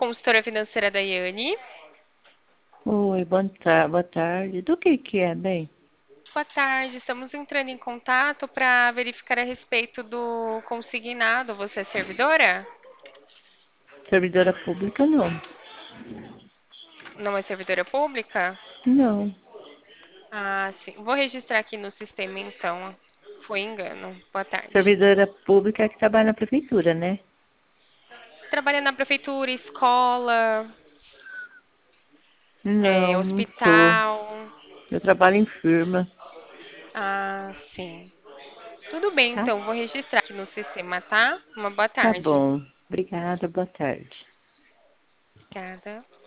consultora financeira da Yane. Oi, boa tarde. Do que é, bem? Boa tarde, estamos entrando em contato para verificar a respeito do consignado. Você é servidora? Servidora pública, não. Não é servidora pública? Não. Ah, sim. Vou registrar aqui no sistema então. Foi engano. Boa tarde. Servidora pública é que trabalha na prefeitura, né? Trabalha na prefeitura, escola, Não, não sou. hospital. Eu trabalho em firma, Ah, sim. Tudo bem, tá? então. Vou registrar aqui no sistema, tá? Uma boa Tá tarde. bom. Obrigada, boa tarde. Obrigada.